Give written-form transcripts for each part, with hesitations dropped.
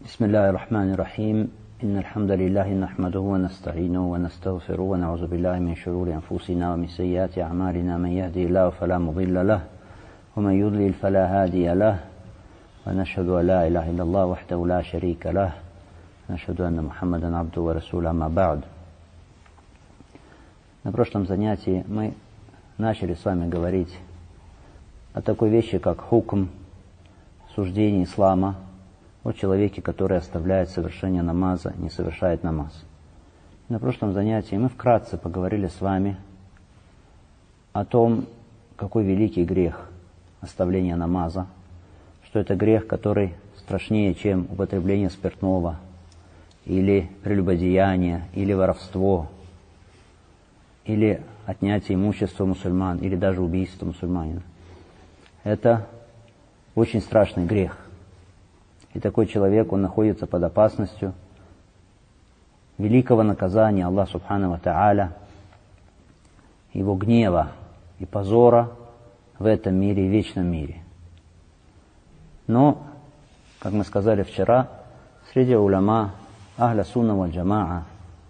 بسم الله الرحمن الرحيم إن الحمد لله نحمده ونستعينه ونستغفره ونعوذ بالله من شرور أنفسنا ومن سيئات أعمالنا من يهدي الله فلا مضل له ومن يضلل فلا هادي له ونشهد أن لا إله إلا الله وحده لا شريك له ونشهد أن محمدا عبده ورسوله أما بعد. На прошлом занятии мы начали с вами говорить о такой вещи, как хукм, суждение ислама о человеке, который оставляет совершение намаза, не совершает намаз. На прошлом занятии мы вкратце поговорили с вами о том, какой великий грех оставление намаза, что это грех, который страшнее, чем употребление спиртного, или прелюбодеяние, или воровство, или отнятие имущества мусульман, или даже убийство мусульманина. Это очень страшный грех. И такой человек, он находится под опасностью великого наказания Аллаха Субхану ва Тааля, его гнева и позора в этом мире и вечном мире. Но, как мы сказали вчера, среди уляма Ахля Сунна валь Джамаа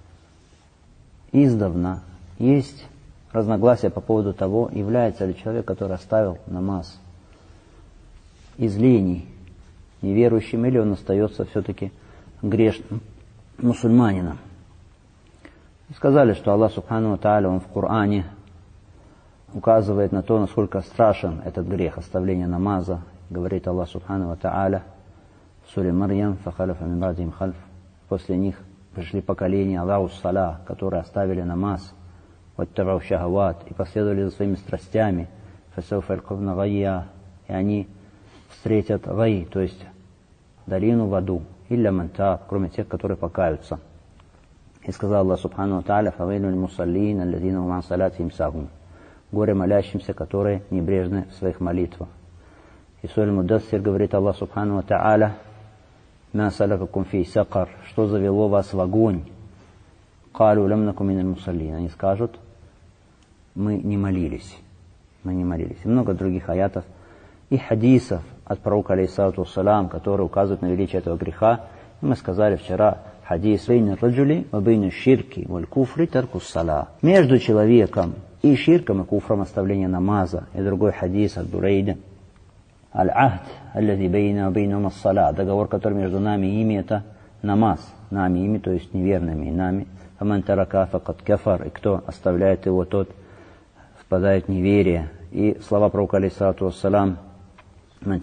издавна есть разногласия по поводу того, является ли человек, который оставил намаз из лени неверующим, или он остается все-таки грешным мусульманином. Сказали, что Аллах Субхану ва Тааля, Он в Коране указывает на то, насколько страшен этот грех оставления намаза. Говорит Аллах Субхану ва Тааля в суре Марьям: «Фахалафа мин ба'дихим хальф». После них пришли поколения Аллаху Салах, которые оставили намаз, ваттабау шахават, и последовали за своими страстями, фасауфа ялькавна гайя, и они встретят гай, то есть долину в аду, илля ман таб, кроме тех, которые покаются. И сказал Аллах Субхану ва Тааля: фавейлу лил мусаллин аллазина хум ан салатихим сахун. Горе молящимся, которые небрежны в своих молитвах. И в суре Муддассир говорит Аллах Субхану ва Тааля: ма салакакум фи сакар, что завело вас в огонь? Калу лам наку миналь мусаллин. Они скажут: мы не молились. Мы не молились. И много других аятов и хадисов от пророка, алейхиссалату вассалам, которые указывают на величие этого греха. И мы сказали вчера хадис: бейна раджули ва бейна ширки валь куфри тарку ссала. Между человеком и ширком и куфром оставление намаза. И другой хадис от Бурейда: аль-ахд аллази бейна ва бейнахум ас-сала. Договор, который между нами и ими, это намаз. Нами ими, то есть неверными и нами. Фаман тарака факад кафар. И кто оставляет его, тот впадает в неверие. И слова пророка, алейхиссалату вассалам: тот,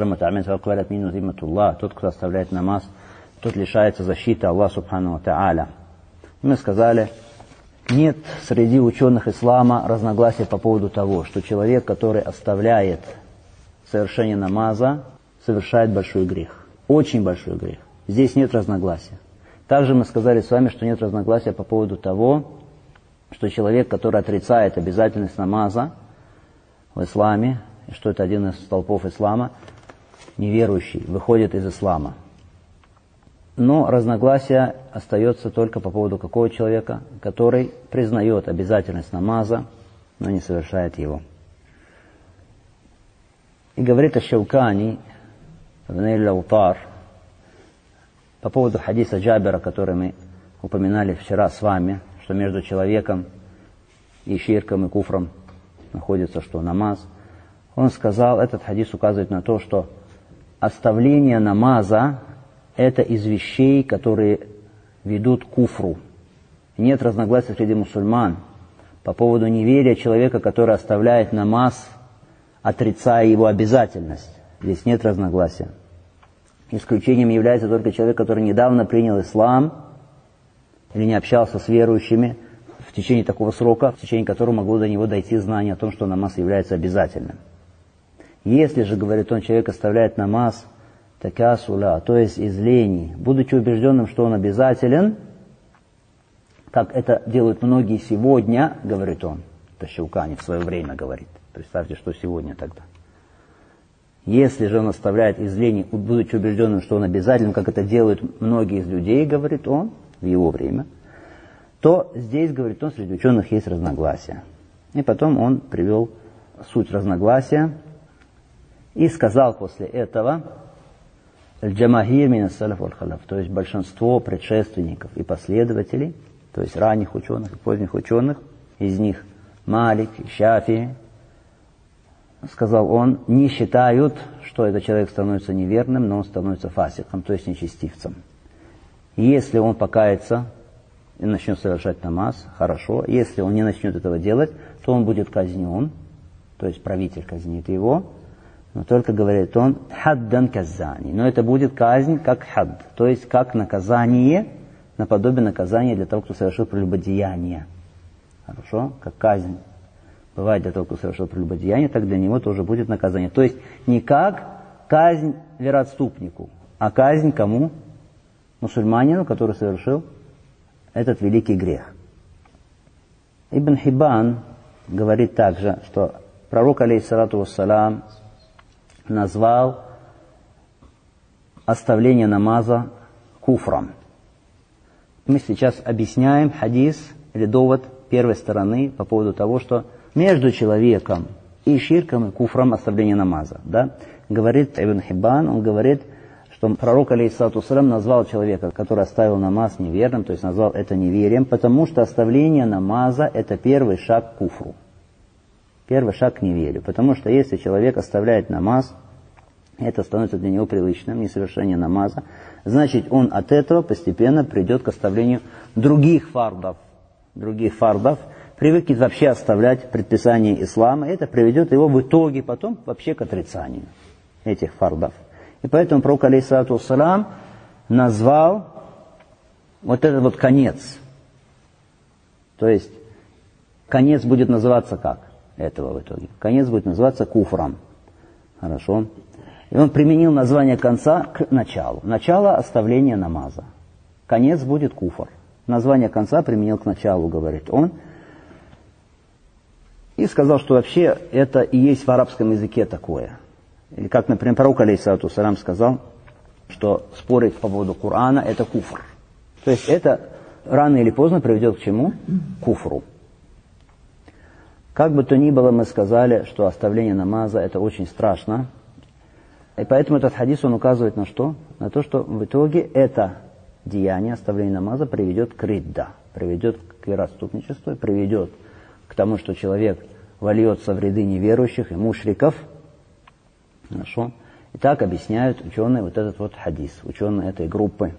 кто оставляет намаз, тот лишается защиты Аллаха Субхану ва Тааля. Мы сказали, нет среди ученых ислама разногласий по поводу того, что человек, который оставляет совершение намаза, совершает большой грех. Очень большой грех. Здесь нет разногласия. Также мы сказали с вами, что нет разногласия по поводу того, что человек, который отрицает обязательность намаза в исламе, что это один из столпов ислама, неверующий, выходит из ислама. Но разногласие остается только по поводу какого человека, который признает обязательность намаза, но не совершает его. И говорит аш-Шаукани в Нейль ал-Аутар по поводу хадиса Джабира, который мы упоминали вчера с вами, что между человеком и ширком и куфром находится что? Намаз. Он сказал, этот хадис указывает на то, что оставление намаза – это из вещей, которые ведут к куфру. Нет разногласий среди мусульман по поводу неверия человека, который оставляет намаз, отрицая его обязательность. Здесь нет разногласия. Исключением является только человек, который недавно принял ислам или не общался с верующими в течение такого срока, в течение которого могло до него дойти знание о том, что намаз является обязательным. Если же, говорит он, человек оставляет намаз такасуля, то есть из лени, будучи убежденным, что он обязателен, как это делают многие сегодня, говорит он, это Шаукани в свое время говорит, представьте, что сегодня тогда. Если же он оставляет из лени, будучи убежденным, что он обязателен, как это делают многие из людей, говорит он, в его время, то здесь, говорит он, среди ученых есть разногласия. И потом он привел суть разногласия и сказал после этого, аль-джамахир мин ас-салаф валь-халяф, то есть большинство предшественников и последователей, то есть ранних ученых и поздних ученых, из них Малик и Шафии, сказал он, не считают, что этот человек становится неверным, но он становится фасиком, то есть нечестивцем. Если он покается и начнет совершать намаз, хорошо. Если он не начнет этого делать, то он будет казнен, то есть правитель казнит его, но только говорит он «хаддан казани». Но это будет казнь как хадд, то есть как наказание, наподобие наказания для того, кто совершил прелюбодеяние. Хорошо? Как казнь бывает для того, кто совершил прелюбодеяние, так для него тоже будет наказание. То есть не как казнь вероотступнику, а казнь кому? Мусульманину, который совершил этот великий грех. Ибн Хиббан говорит также, что пророк, алейхиссалату вассалам, назвал оставление намаза куфром. Мы сейчас объясняем хадис или довод первой стороны по поводу того, что между человеком и ширком и куфром оставление намаза. Да? Говорит Ибн Хиббан, он говорит, что пророк, алейхиссалату вассалам, назвал человека, который оставил намаз, неверным, то есть назвал это неверием, потому что оставление намаза – это первый шаг к куфру. Первый шаг к неверию. Потому что если человек оставляет намаз, это становится для него привычным, несовершение намаза, значит он от этого постепенно придет к оставлению других фардов. Привыкнет вообще оставлять предписания ислама, и это приведет его в итоге потом вообще к отрицанию этих фардов. И поэтому пророк, алейхиссалату вассалам, назвал вот этот вот конец. То есть конец будет называться как? Этого в итоге. Конец будет называться куфром. Хорошо. И он применил название конца к началу. Начало оставления намаза. Конец будет куфр. Название конца применил к началу, говорит он. И сказал, что вообще это и есть в арабском языке такое. Или как, например, пророк, алейхиссалату вассалам, сказал, что спорить по поводу Корана – это куфр. То есть это рано или поздно приведет к чему? Куфру. Как бы то ни было, мы сказали, что оставление намаза – это очень страшно. И поэтому этот хадис, он указывает на что? На то, что в итоге это деяние, оставление намаза, приведет к ридда, приведет к вероотступничеству, приведет к тому, что человек вольется в ряды неверующих и мушриков. Хорошо. И так объясняют ученые вот этот вот хадис, ученые этой группы.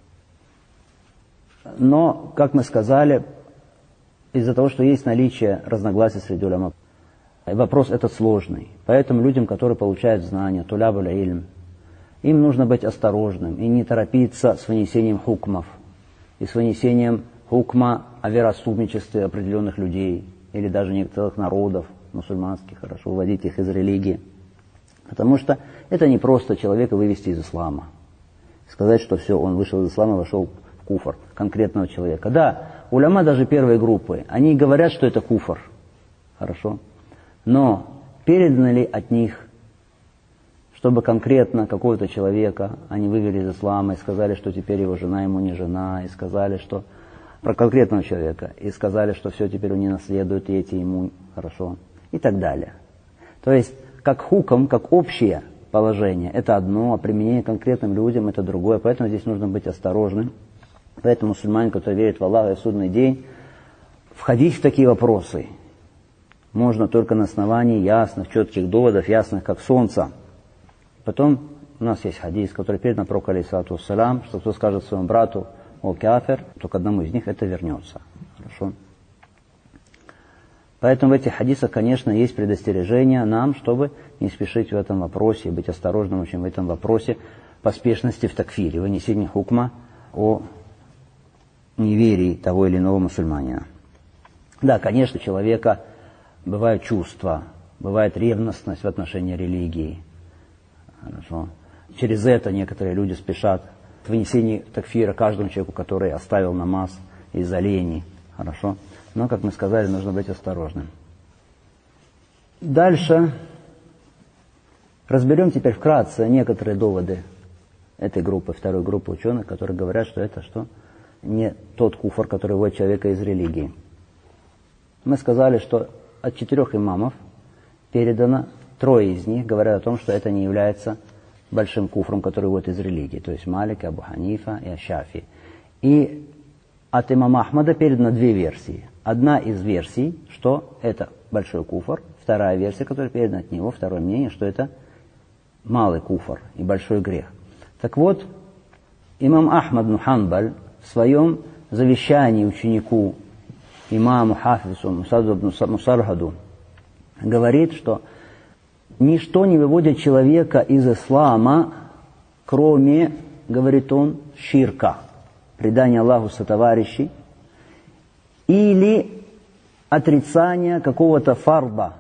Но, как мы сказали, из-за того, что есть наличие разногласий среди уляма, вопрос этот сложный. Поэтому людям, которые получают знания, туляб аль-илм, им нужно быть осторожным и не торопиться с вынесением хукмов и с вынесением хукма о вероотступничестве определенных людей или даже некоторых народов мусульманских, хорошо, выводить их из религии. Потому что это не просто человека вывести из ислама. Сказать, что все, он вышел из ислама, вошел в куфр конкретного человека. Да, уляма даже первой группы, они говорят, что это куфр. Хорошо. Но передано ли от них, чтобы конкретно какого-то человека они вывели из ислама и сказали, что теперь его жена ему не жена, и сказали, что про конкретного человека, и сказали, что все, теперь он не наследует, и эти ему хорошо, и так далее. То есть, как хуком, как общее положение, это одно, а применение конкретным людям это другое, поэтому здесь нужно быть осторожным. Поэтому мусульманин, который верит в Аллаха и в судный день, входить в такие вопросы можно только на основании ясных, четких доводов, ясных как солнце. Потом у нас есть хадис, который передан пророку, алейхиссалату вассалам, что кто скажет своему брату «О кафир», то к одному из них это вернется. Хорошо? Поэтому в этих хадисах, конечно, есть предостережение нам, чтобы не спешить в этом вопросе и быть осторожным очень в этом вопросе поспешности в такфире, вынесении хукма о неверии того или иного мусульманина. Да, конечно, у человека бывают чувства, бывает ревностность в отношении религии. Хорошо. Через это некоторые люди спешат в вынесении такфира каждому человеку, который оставил намаз из-за лени. Хорошо. Но, как мы сказали, нужно быть осторожным. Дальше разберем теперь вкратце некоторые доводы этой группы, второй группы ученых, которые говорят, что это что? Не тот куфр, который выводит человека из религии. Мы сказали, что от 4 имамов передано 3 из них говорят о том, что это не является большим куфром, который выводит из религии, то есть Малик, Абу Ханифа и Аш-Шафии. И от имама Ахмада передано две версии. Одна из версий, что это большой куфр, вторая версия, которая передана от него, второе мнение, что это малый куфр и большой грех. Так вот, имам Ахмад бн Ханбаль в своем завещании ученику имаму Хафизу Мусаргаду говорит, что ничто не выводит человека из ислама, кроме, говорит он, ширка, предания Аллаху сотоварищей, или отрицания какого-то фарда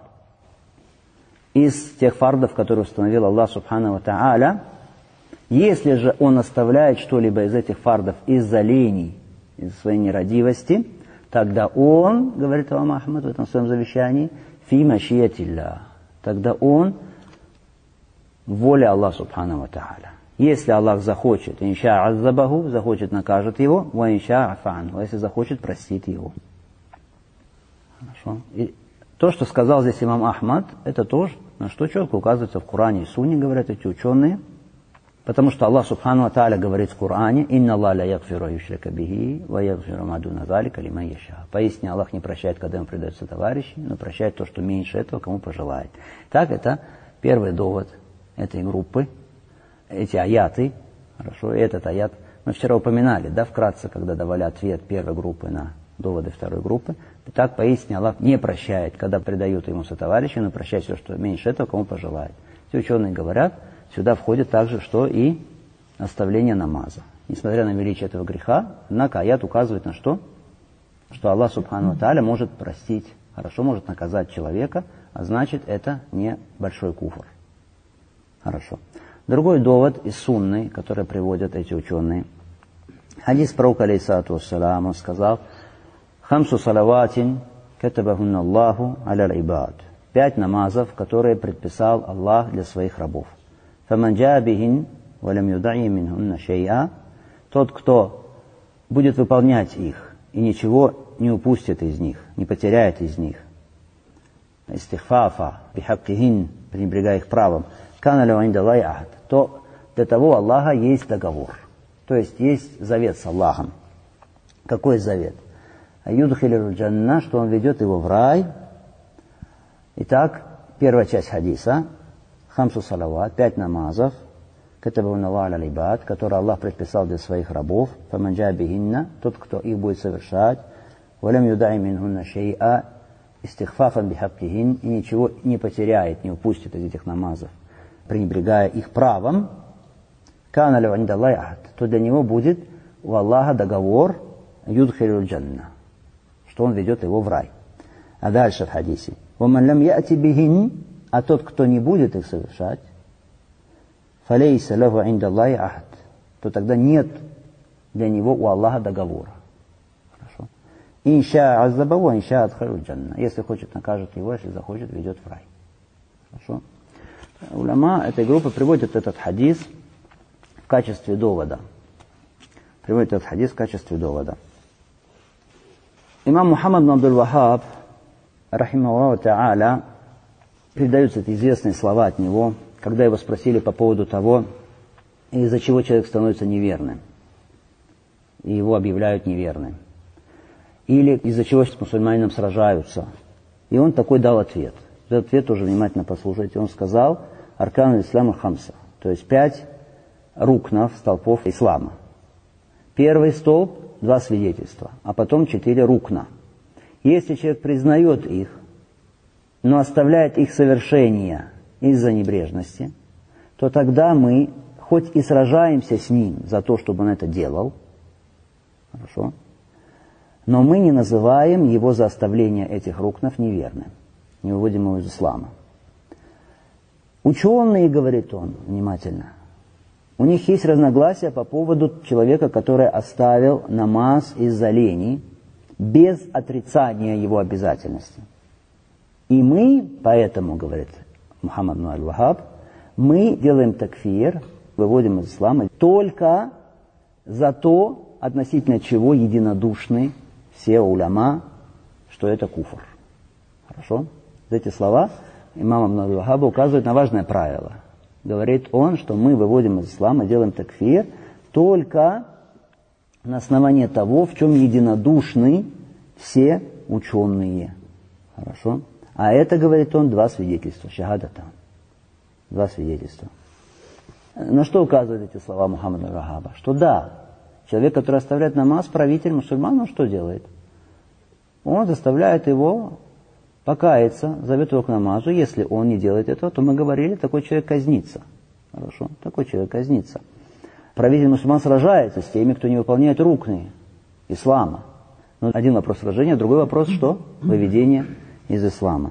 из тех фардов, которые установил Аллах Субхану ва Тааля. Если же он оставляет что-либо из этих фардов из-за лени, из-за своей нерадивости, тогда он, говорит имам Ахмад в этом своем завещании, фи машиятилля, тогда он воля Аллаха Субхану ва Тааля. Если Аллах захочет, инша аззабаху, захочет, накажет его, ва инша афанху, если захочет, простит его. Хорошо. И то, что сказал здесь имам Ахмад, это то, на что четко указывается в Коране и Сунне, говорят эти ученые. Потому что Аллах Субхану ва Тааля говорит в Коране: «Инна Аллах ля ягфиру юшрика бихи, ва ягфиру ма дуна залика лиман яша». Поистине Аллах не прощает, когда ему предаются товарищи, но прощает то, что меньше этого, кому пожелает. Так, это первый довод этой группы, эти аяты. Хорошо, и этот аят мы вчера упоминали, да, вкратце, когда давали ответ первой группы на доводы второй группы. Так, поистине Аллах не прощает, когда предают ему сотоварищи, но прощает все, что меньше этого, кому пожелает. Все ученые говорят, сюда входит также, что и оставление намаза. Несмотря на величие этого греха, однако аят указывает на что? Что Аллах Субхану ва Тааля может простить, хорошо может наказать человека, а значит, это не большой куфр. Хорошо. Другой довод из сунны, который приводят эти ученые. Хадис пророка алейхиссалату вассалам, он сказал: «Хамсу салаватин катабахунна Аллаху аля ибад». 5 намазов, которые предписал Аллах для своих рабов. «Фаман джаа бихин валям юдаи минхунна шей'a». Тот, кто будет выполнять их и ничего не упустит из них, не потеряет из них. «Истихфафа бихаккихин», пренебрегая их правом. «Кана лю инда Аллахи ахд». То для того у Аллаха есть договор. То есть есть завет с Аллахом. Какой завет? «Юдхилю джанна», что он ведет его в рай. Итак, первая часть хадиса. Хамсу салават, 5 намазов, катабахунна Аллаху аля ибад, которые Аллах предписал для своих рабов. Фаман джаа бихинна, тот, кто их будет совершать. Валям юдаи минхунна шей'a, истихфафан бихаккихин, и ничего не потеряет, не упустит из этих намазов, пренебрегая их правом. Кана лю инда Аллахи ахд, то для него будет у Аллаха договор юдхилю джанна, что он ведет его в рай. А дальше в хадисе: «Ваман лям я'ти бихин», а тот, кто не будет их совершать, «фалейса лаху инда Аллахи ахд», то тогда нет для него у Аллаха договора. Хорошо. «Инша аззабаху, инша адхилю джанна». Если хочет, накажет его, если захочет, ведет в рай. Хорошо. Уляма этой группы приводят этот хадис в качестве довода. Приводит этот хадис в качестве довода. Имам Мухаммад бн Абдул-Вахаб, рахимахуллаху та'аля, передаются эти известные слова от него, когда его спросили по поводу того, из-за чего человек становится неверным, и его объявляют неверным, или из-за чего с мусульманином сражаются. И он такой дал ответ. Этот ответ тоже внимательно послушайте. Он сказал: «Аркан ислама хамса», то есть 5 рукнов, столпов ислама. Первый столб — 2 свидетельства, а потом 4 рукна. Если человек признает их, но оставляет их совершение из-за небрежности, то тогда мы, хоть и сражаемся с ним за то, чтобы он это делал, хорошо, но мы не называем его за оставление этих рукнов неверным, не выводим его из ислама. Ученые, говорит он внимательно, у них есть разногласия по поводу человека, который оставил намаз из-за лени, без отрицания его обязательности. И мы, поэтому, говорит Мухаммад бн Абдул-Вахаб, мы делаем такфир, выводим из ислама только за то, относительно чего единодушны все уляма, что это куфр. Хорошо? Эти слова имам Абдул-Вахаб указывают на важное правило. говорит он, что мы выводим из ислама, делаем такфир только на основании того, в чем единодушны все ученые. Хорошо? А это, говорит он, два свидетельства. Шахадатан. Два свидетельства. На что указывают эти слова Мухаммада Вахаба? Что да, человек, который оставляет намаз, правитель мусульман, он что делает? Он заставляет его покаяться, зовет его к намазу. Если он не делает этого, то мы говорили, такой человек казнится. Хорошо? Такой человек казнится. Правитель мусульман сражается с теми, кто не выполняет рукны ислама. Но один вопрос сражения, другой вопрос, что? Выведение из ислама.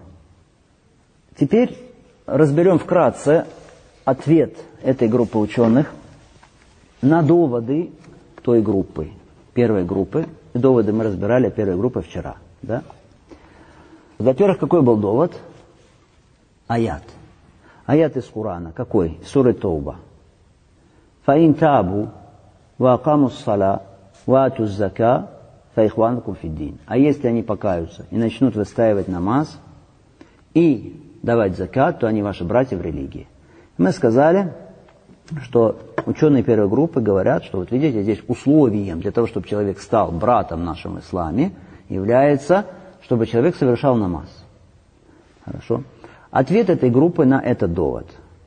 Теперь разберем вкратце ответ этой группы ученых на доводы той группы, первой группы. Доводы мы разбирали первой группы вчера. Да? Во-первых, какой был довод? Аят. Аят из Корана. Какой? Суры Тауба. فَإِنْ تَابُوا وَأَقَامُوا الصَّلَاةَ وَآتُوا الزَّكَاةَ فَإِخْوَانُكُمْ فِي الدِّينِ. А если они покаются и начнут выстаивать намаз и давать закат, то они ваши братья в религии. Мы сказали, что ученые первой группы говорят, что вот видите, здесь условием для того, чтобы человек стал братом нашим в исламе, является, чтобы человек совершал намаз. Хорошо? Ответ этой группы на этот довод.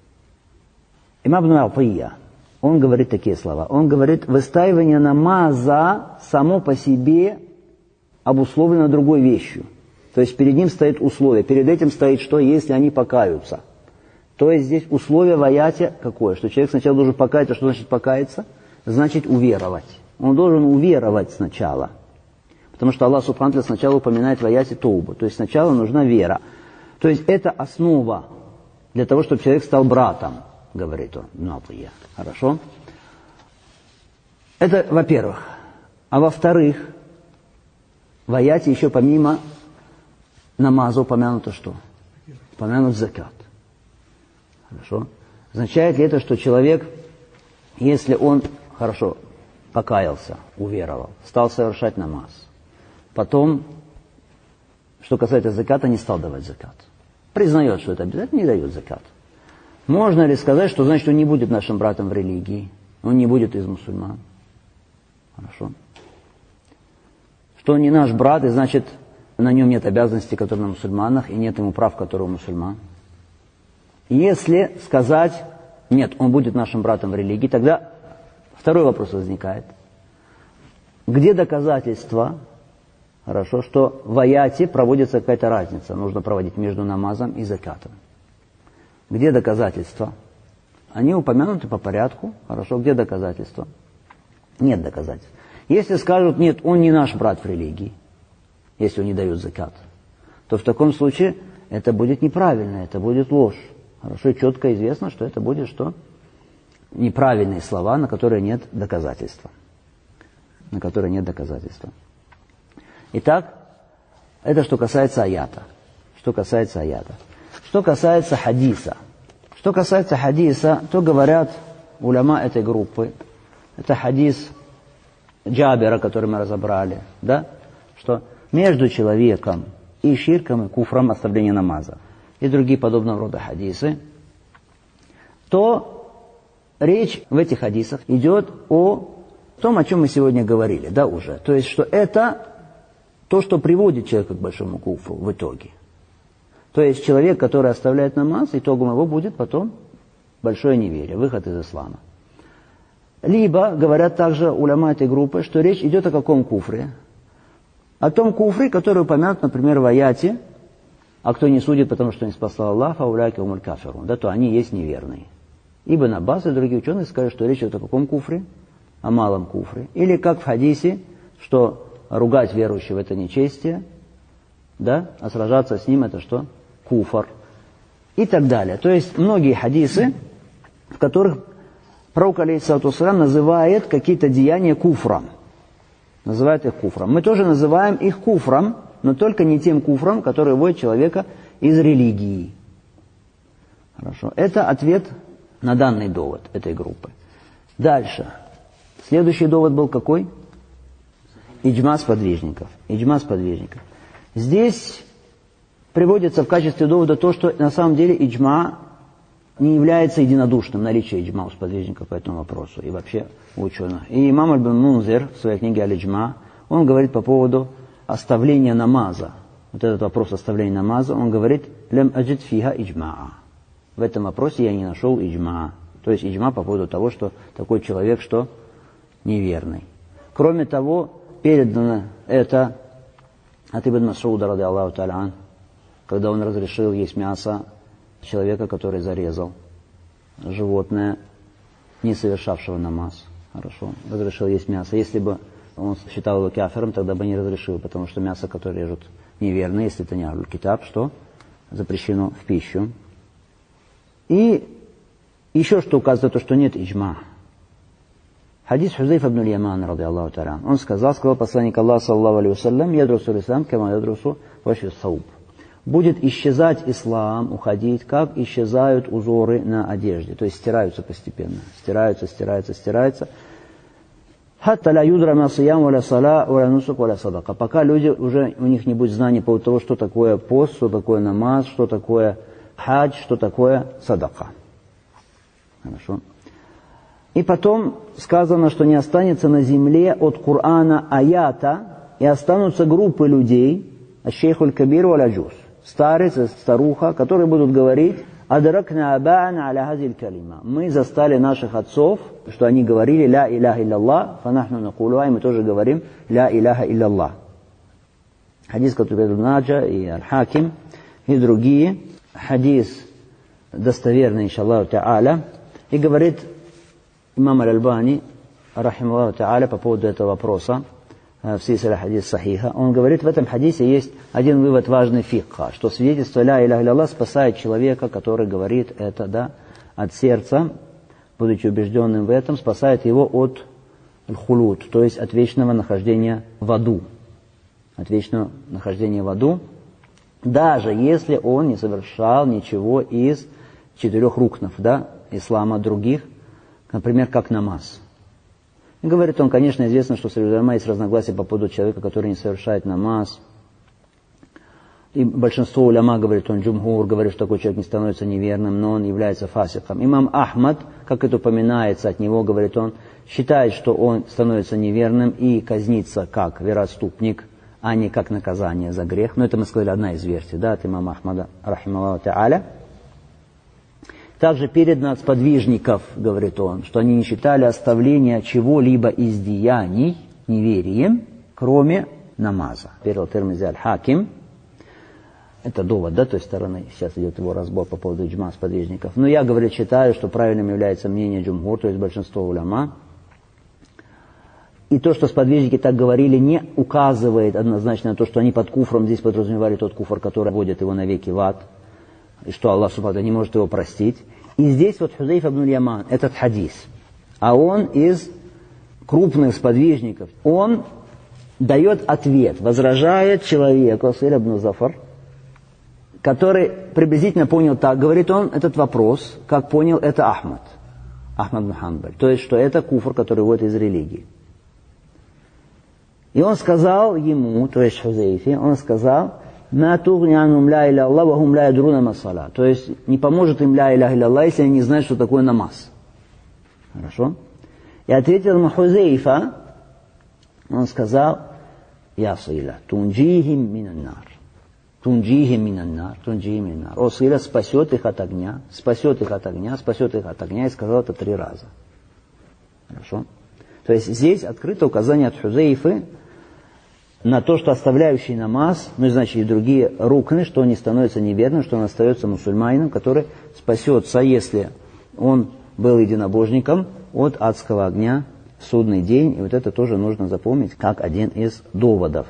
Имам Ибн Атия, он говорит такие слова. Он говорит, выстаивание намаза само по себе обусловлено другой вещью. То есть перед ним стоит условие. Перед этим стоит что, если они покаются. То есть здесь условие в аяте какое? Что человек сначала должен покаяться. Что значит покаяться? Значит уверовать. Он должен уверовать сначала. Потому что Аллах Субхану ва Тааля сначала упоминает в аяте Таубу. То есть сначала нужна вера. То есть это основа для того, чтобы человек стал братом, говорит он. Хорошо? Это во-первых. А во-вторых, в аяте еще помимо намаза упомянуто что? Упомянут закат. Хорошо? Означает ли это, что человек, если он, хорошо, покаялся, уверовал, стал совершать намаз, потом, что касается заката, не стал давать закат, признает, что это обязательно, не дает закат. Можно ли сказать, что значит, он не будет нашим братом в религии, он не будет из мусульман? Хорошо? Что он не наш брат, и значит, на нем нет обязанностей, которые на мусульманах, и нет ему прав, которые у мусульман. Если сказать, нет, он будет нашим братом в религии, тогда второй вопрос возникает. Где доказательства, хорошо, что в аяте проводится какая-то разница, нужно проводить между намазом и закатом? Где доказательства? Они упомянуты по порядку, хорошо, где доказательства? Нет доказательств. Если скажут, нет, он не наш брат в религии, если он не дает закат, то в таком случае это будет неправильно, это будет ложь. Хорошо, и четко известно, что это будет что? Неправильные слова, на которые нет доказательства. На которые нет доказательства. Итак, это что касается аята. Что касается аята. Что касается хадиса. Что касается хадиса, то говорят уляма этой группы. Это хадис Джабера, который мы разобрали. Да? Что между человеком и ширком, и куфром оставление намаза, и другие подобного рода хадисы, то речь в этих хадисах идет о том, о чем мы сегодня говорили, да, уже. То есть, что это то, что приводит человека к большому куфру в итоге. То есть, человек, который оставляет намаз, итогом его будет потом большое неверие, выход из ислама. Либо, говорят также уляма этой группы, что речь идет о каком куфре? О том куфре, который упомянут, например, в аяте, а кто не судит, потому что не спасал Аллах, фауляйка умуль кафирун, да, то они есть неверные. Ибн Аббас и другие ученые сказали, что речь идет о каком куфре? О малом куфре. Или как в хадисе, что ругать верующего это нечестие, да, а сражаться с ним это что? Куфр. И так далее. То есть многие хадисы, в которых пророк алейхиссалату вассалям называет какие-то деяния куфром. Называет их куфром. Мы тоже называем их куфром, но только не тем куфром, который вводит человека из религии. Хорошо. Это ответ на данный довод этой группы. Дальше. Следующий довод был какой? Иджма сподвижников. Иджма сподвижников. Здесь приводится в качестве довода то, что на самом деле иджма не является единодушным, наличие иджма у сподвижников по этому вопросу и вообще у ученых. И имам Аль-Мунзир в своей книге Аль-Иджма, он говорит по поводу оставления намаза. Вот этот вопрос оставления намаза, он говорит, «Лям аджид фиха иджмаа». В этом вопросе я не нашел иджма. То есть иджма по поводу того, что такой человек, что неверный. Кроме того, передано это от Ибн Мас'уда, ради Аллаху та'аля, когда он разрешил есть мясо человека, который зарезал животное, не совершавшего намаз. Хорошо, разрешил есть мясо. Если бы он считал его кафиром, тогда бы не разрешил, потому что мясо, которое режут неверно, если это не аль-китаб, что запрещено в пищу. И еще что указывает то, что нет иджма. Хадис Хузайфа ибн Аль-Яман, ради Аллаху та'аля, он сказал посланник Аллаха, саллаллаху алейхи вассалям, ядрусу ислам, кама ядрусу ваши сауб. Будет исчезать ислам, уходить, как исчезают узоры на одежде. То есть стираются постепенно. Стираются. Хатта ла юдра ма сиям валя сала валя нусук валя садака. Пока люди уже, у них не будет знаний по поводу того, что такое пост, что такое намаз, что такое хадж, что такое садака. Хорошо. И потом сказано, что не останется на земле от Корана аята, и останутся группы людей, аш-шейхуль кабир валь-аджуз, старец и старуха, которые будут говорить, адракна аба'ана аля хазиль калима. Мы застали наших отцов, что они говорили ля иляха илляллах, фанахну накулуа, и мы тоже говорим ля иляха илляллах. Хадис, который Ибн Маджа и Аль-Хаким, и другие. Хадис достоверный, иншаллаху та'аля, и говорит имам Аль-Альбани, рахималлаху та'аля, по поводу этого вопроса, в силсиле хадис сахиха, он говорит, в этом хадисе есть один вывод важный фикха, что свидетельство ля иляха илляллах спасает человека, который говорит это, да, от сердца, будучи убежденным в этом, спасает его от хулут, то есть от вечного нахождения в аду. От вечного нахождения в аду, даже если он не совершал ничего из 4 рукнов, да, ислама других, например, как намаз. И говорит он, конечно, известно, что среди уляма есть разногласия по поводу человека, который не совершает намаз. И большинство уляма, говорит он, джумхур, говорит, что такой человек не становится неверным, но он является фасиком. Имам Ахмад, как это упоминается от него, говорит он, считает, что он становится неверным и казнится как вероотступник, а не как наказание за грех. Но это, мы сказали, одна из версий, да, от имама Ахмада, рахималлаху та'аля. Также передано от сподвижников, говорит он, что они не считали оставления чего-либо из деяний неверием, кроме намаза. Передал Тирмизи Аль-Хаким. Это довод, да, той стороны. Сейчас идет его разбор по поводу иджма сподвижников. Но я, говорит, считаю, что правильным является мнение джумхур, то есть большинство уляма. И то, что сподвижники так говорили, не указывает однозначно на то, что они под куфром здесь подразумевали тот куфр, который вводит его навеки в ад, и что Аллах субхану не может его простить. И здесь вот Хузайфа ибн Аль-Яман, этот хадис, а он из крупных сподвижников, он дает ответ, возражает человеку, Саиль ибн Зафар, который приблизительно понял так, говорит он этот вопрос, как понял это Ахмад ибн Ханбаль, то есть, что это куфр, который вводит из религии. И он сказал ему, то есть Хузайфе, он сказал, то есть не поможет им ля иляха илляллах, если они не знают, что такое намаз. Хорошо? И ответил ему Хузайфа, он сказал, я Саиля, тунджихим минаннар. Тунджихим минаннар. О, Саиля спасет их от огня, спасет их от огня, и сказал это 3 раза. Хорошо? То есть здесь открыто указание от Хузайфы на то, что оставляющий намаз, ну и значит и другие рукны, что он не становится неверным, что он остается мусульманином, который спасется, если он был единобожником, от адского огня в судный день. И вот это тоже нужно запомнить как один из доводов.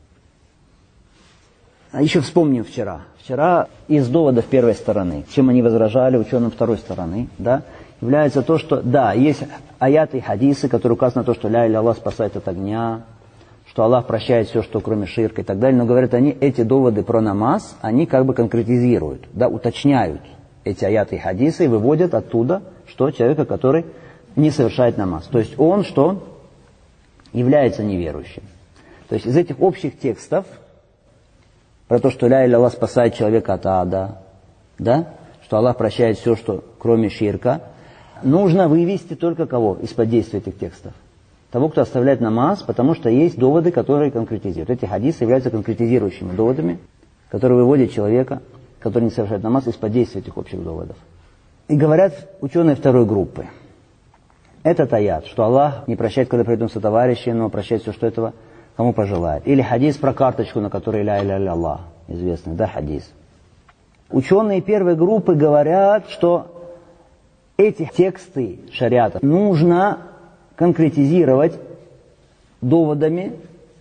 А еще вспомним вчера. Вчера из доводов первой стороны, чем они возражали ученым второй стороны, да, является то, что, да, есть аяты и хадисы, которые указаны на то, что ля иля Аллах спасает от огня, что Аллах прощает все, что кроме ширка и так далее. Но говорят они, эти доводы про намаз, они как бы конкретизируют, да, уточняют эти аяты и хадисы и выводят оттуда, что человека, который не совершает намаз. То есть он, что является неверующим. То есть из этих общих текстов, про то, что ля иля Аллах спасает человека от ада, да, что Аллах прощает все, что кроме ширка, нужно вывести только кого из-под действия этих текстов? Того, кто оставляет намаз, потому что есть доводы, которые конкретизируют. Эти хадисы являются конкретизирующими доводами, которые выводят человека, который не совершает намаз, из-под действия этих общих доводов. И говорят ученые второй группы. Этот аят, что Аллах не прощает, когда придутся товарищи, но прощает все, что этого кому пожелает. Или хадис про карточку, на которой ля иля илля Аллах, известный, да, хадис. Ученые первой группы говорят, что эти тексты шариата нужно конкретизировать доводами,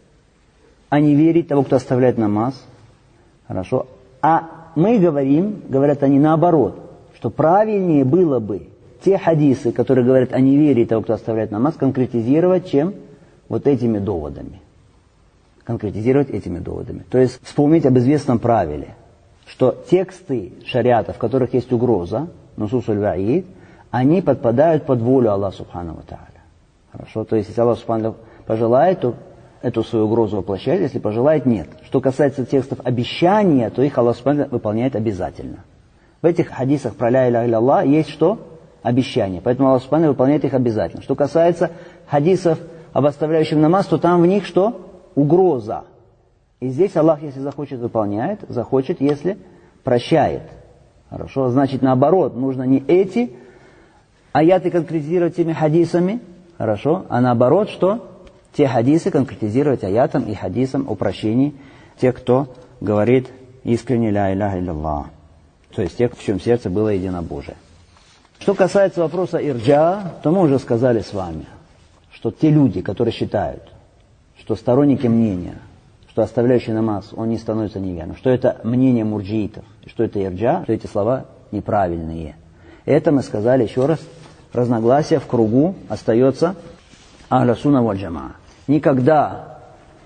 а не верить того, кто оставляет намаз. Хорошо. А мы говорят они наоборот, что правильнее было бы те хадисы, которые говорят о неверии того, кто оставляет намаз, конкретизировать, чем вот этими доводами. Конкретизировать этими доводами. То есть вспомнить об известном правиле, что тексты шариата, в которых есть угроза, нусус аль-ваид, они подпадают под волю Аллаха субхану ва тааля. Хорошо, то есть если Аллах субхану пожелает, то эту свою угрозу воплощает, если пожелает, нет. Что касается текстов обещания, то их Аллах субхану выполняет обязательно. В этих хадисах про ля иля илля Аллах есть что? Обещание. Поэтому Аллах субхану выполняет их обязательно. Что касается хадисов об оставляющем намаз, то там в них что? Угроза. И здесь Аллах, если захочет, выполняет, захочет, если прощает. Хорошо, значит, наоборот, нужно не эти аяты конкретизировать теми хадисами, хорошо, а наоборот, что те хадисы конкретизировать аятом и хадисом о прощении тех, кто говорит искренне ля иляха илля, то есть тех, в чьем сердце было единобожие. Что касается вопроса ирджа, то мы уже сказали с вами, что те люди, которые считают, что сторонники мнения, что оставляющий намаз, он не становится неверным, что это мнение мурджиитов, что это ирджа, что эти слова неправильные. Это мы сказали еще раз, разногласие в кругу остается ахля сунна валь джамаа. Никогда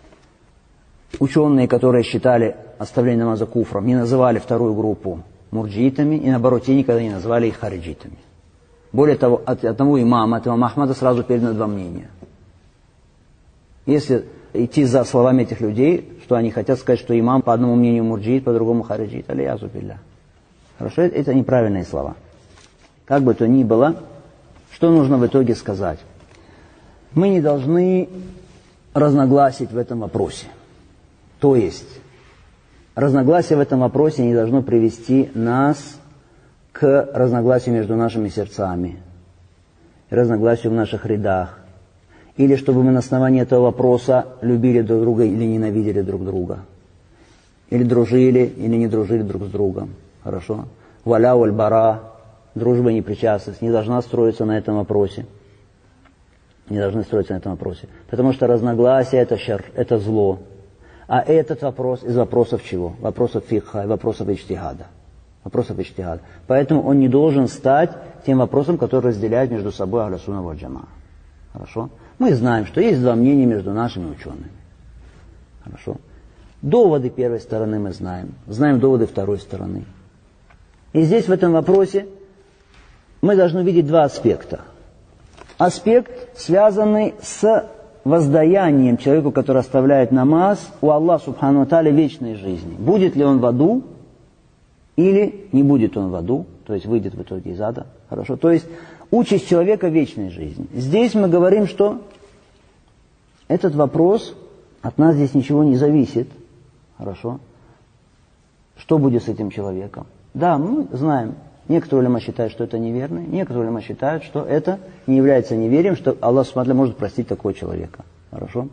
ученые, которые считали оставление намаза куфром, не называли вторую группу мурджиитами, и наоборот, те никогда не называли их хариджитами. Более того, от одного имама, от имама Ахмада сразу передано два мнения. Если идти за словами этих людей, что они хотят сказать, что имам по одному мнению мурджиит, по другому хариджит, алиязу билля. Хорошо, это неправильные слова. Как бы то ни было, что нужно в итоге сказать? Мы не должны разногласить в этом вопросе. То есть, разногласие в этом вопросе не должно привести нас к разногласию между нашими сердцами, разногласию в наших рядах, или чтобы мы на основании этого вопроса любили друг друга или ненавидели друг друга, или дружили, или не дружили друг с другом. Хорошо? Валя валь бара, дружба и непричастность не должна строиться на этом вопросе. Не должны строиться на этом вопросе. Потому что разногласие это шар, это зло. А этот вопрос из вопросов чего? Вопросов фикха, вопросов иджтихада. Вопросов иджтихада. Поэтому он не должен стать тем вопросом, который разделяет между собой ахля сунна валь джамаа. Хорошо? Мы знаем, что есть два мнения между нашими учеными. Хорошо? Доводы первой стороны мы знаем. Знаем доводы второй стороны. И здесь в этом вопросе мы должны видеть два аспекта. Аспект, связанный с воздаянием человеку, который оставляет намаз, у Аллаха субхану ва тааля вечной жизни. Будет ли он в аду или не будет он в аду, то есть выйдет в итоге из ада. Хорошо? То есть участь человека вечной жизни. Здесь мы говорим, что этот вопрос, от нас здесь ничего не зависит. Хорошо? Что будет с этим человеком? Да, мы знаем, некоторые уляма считают, что это неверно, некоторые уляма считают, что это не является неверием, что Аллах субхану ва тааля может простить такого человека. Хорошо?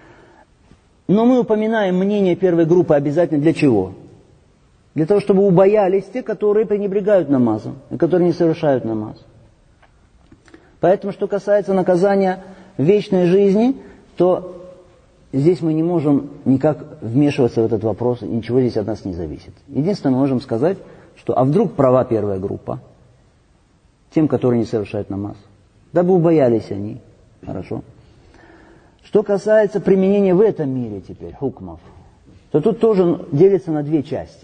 Но мы упоминаем мнение первой группы обязательно для чего? Для того, чтобы убоялись те, которые пренебрегают намазом, и которые не совершают намаз. Поэтому, что касается наказания вечной жизни, то здесь мы не можем никак вмешиваться в этот вопрос, и ничего здесь от нас не зависит. Единственное, мы можем сказать, что а вдруг права первая группа, тем, которые не совершают намаз, дабы убоялись они. Хорошо? Что касается применения в этом мире теперь хукмов, то тут тоже делится на две части.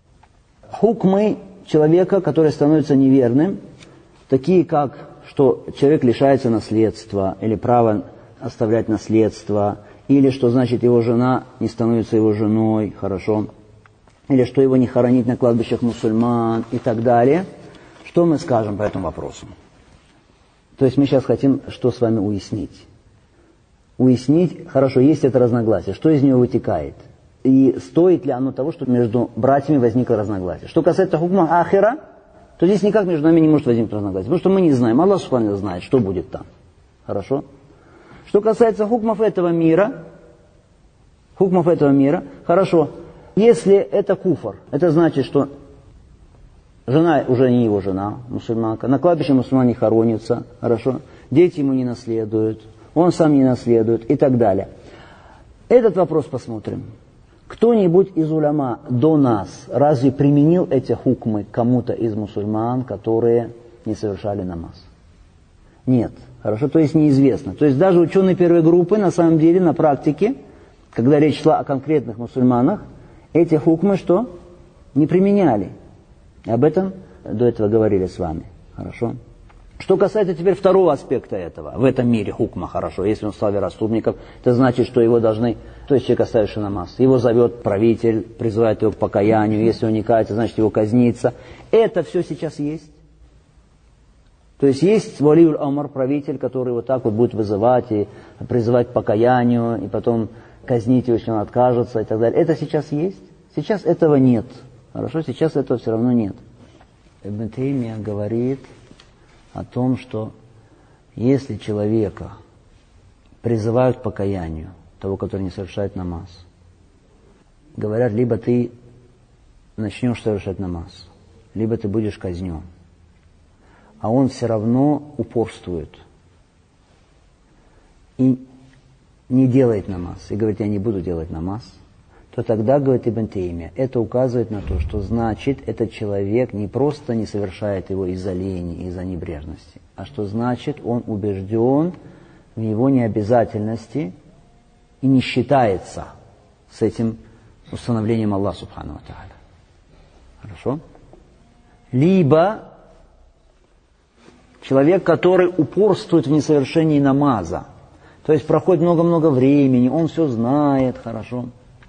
Хукмы человека, который становится неверным, такие как, что человек лишается наследства, или права оставлять наследство, или что значит его жена не становится его женой, хорошо, или что его не хоронить на кладбищах мусульман и так далее. Что мы скажем по этому вопросу? То есть мы сейчас хотим что с вами уяснить? Уяснить, хорошо, есть это разногласие, что из него вытекает? И стоит ли оно того, что между братьями возникло разногласие? Что касается хукма ахира, то здесь никак между нами не может возникнуть разногласие, потому что мы не знаем, Аллах Субхану знает, что будет там. Хорошо? Что касается хукмов этого мира, хорошо, если это куфр, это значит, что жена уже не его жена, мусульманка, на кладбище мусульман не хоронится, хорошо, дети ему не наследуют, он сам не наследует и так далее. Этот вопрос посмотрим. Кто-нибудь из уляма до нас разве применил эти хукмы кому-то из мусульман, которые не совершали намаз? Нет. Хорошо, то есть неизвестно. То есть даже ученые первой группы на самом деле на практике, когда речь шла о конкретных мусульманах, эти хукмы что? Не применяли. Об этом до этого говорили с вами. Хорошо? Что касается теперь второго аспекта этого, в этом мире хукма, хорошо, если он стал вероотступником, это значит, что его должны, то есть человек, оставивший намаз, его зовет правитель, призывает его к покаянию, если он не кается, значит его казнится. Это все сейчас есть. То есть есть валиуль амар, правитель, который вот так вот будет вызывать и призывать к покаянию, и потом казнить его, если он откажется и так далее. Это сейчас есть? Сейчас этого нет. Хорошо, сейчас этого все равно нет. Ибн Таймия говорит о том, что если человека призывают к покаянию, того, который не совершает намаз, говорят, либо ты начнешь совершать намаз, либо ты будешь казнен. А он все равно упорствует и не делает намаз, и говорит, я не буду делать намаз, то тогда, говорит Ибн Таймия, это указывает на то, что значит, этот человек не просто не совершает его из-за лени, из-за небрежности, а что значит, он убежден в его необязательности и не считается с этим установлением Аллаха Субхану ва Тааля. Хорошо? Либо человек, который упорствует в несовершении намаза, то есть проходит много-много времени, он все знает хорошо,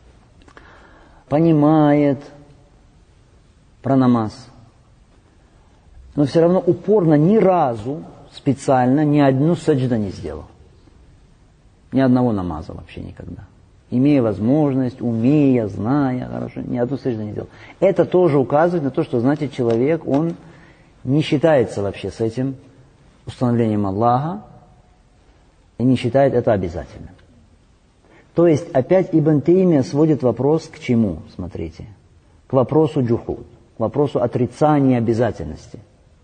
понимает про намаз, но все равно упорно ни разу специально ни одну саджда не сделал. Ни одного намаза вообще никогда. Имея возможность, умея, зная, хорошо, ни одну саджда не сделал. Это тоже указывает на то, что, значит, человек, он не считается вообще с этим установлением Аллаха и не считает это обязательным. То есть опять Ибн Таймия сводит вопрос к чему, смотрите? К вопросу джухуд, к вопросу отрицания обязательности.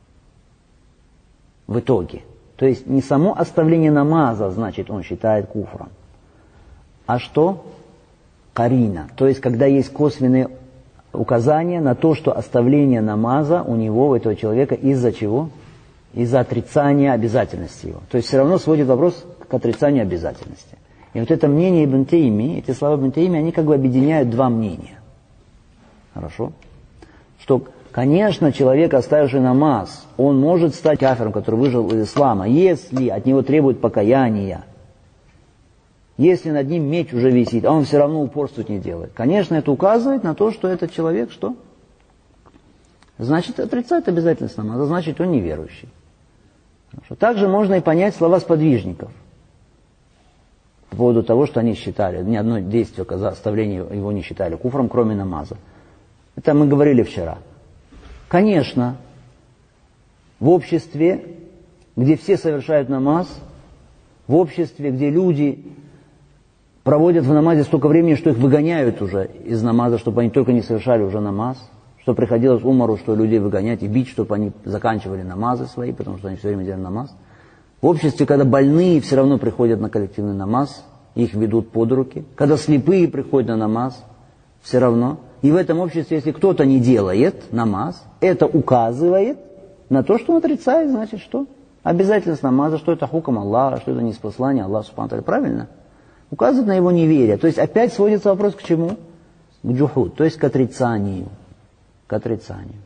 В итоге. То есть не само оставление намаза, значит, он считает куфром, а что? Карина. То есть когда есть косвенные указания на то, что оставление намаза у него, у этого человека, из-за чего? Из-за отрицания обязательности его. То есть все равно сводит вопрос к отрицанию обязательности. И вот это мнение Ибн Таймии, эти слова Ибн Таймии, они как бы объединяют два мнения. Хорошо? Что, конечно, человек, оставивший намаз, он может стать кафиром, который выжил из ислама, если от него требуют покаяния. Если над ним меч уже висит, а он все равно упорствовать не делает. Конечно, это указывает на то, что этот человек что? Значит, отрицает обязательность намаза, значит, он неверующий. Хорошо. Также можно и понять слова сподвижников по поводу того, что они считали, ни одно действие за оставление его не считали куфром, кроме намаза. Это мы говорили вчера. Конечно, в обществе, где все совершают намаз, в обществе, где люди проводят в намазе столько времени, что их выгоняют уже из намаза, чтобы они только не совершали уже намаз, что приходилось Умару, что людей выгонять и бить, чтобы они заканчивали намазы свои, потому что они все время делали намаз. В обществе, когда больные все равно приходят на коллективный намаз, их ведут под руки. Когда слепые приходят на намаз, все равно. И в этом обществе, если кто-то не делает намаз, это указывает на то, что он отрицает, значит, что? Обязательность намаза, что это хукам Аллаха, что это ниспослание Аллаха Субхану ва Тааля. Правильно? Указывает на его неверие. То есть опять сводится вопрос к чему? К джухуд, то есть к отрицанию. К отрицанию.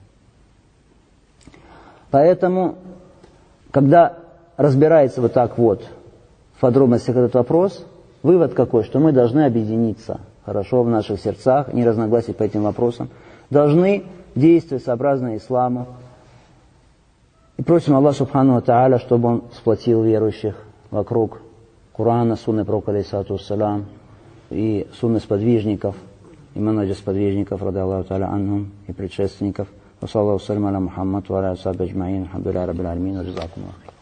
Поэтому, когда разбирается вот так вот в подробностях этот вопрос, вывод какой, что мы должны объединиться, хорошо в наших сердцах, ни разногласий по этим вопросам, должны действовать сообразно исламу. И просим Аллаха Субхану ва Тааля, чтобы Он сплотил верующих вокруг Корана, сунны пророка, алейхиссалату вассалям, и сунны сподвижников, и манхаджа сподвижников, ради Аллаху Тааля анхум, и предшественников. Ва саллаллаху салям аля Мухаммад, ва аля асхаби аджмаин, алхамдулиллахи раббил алямин, ва джазакумуллаху.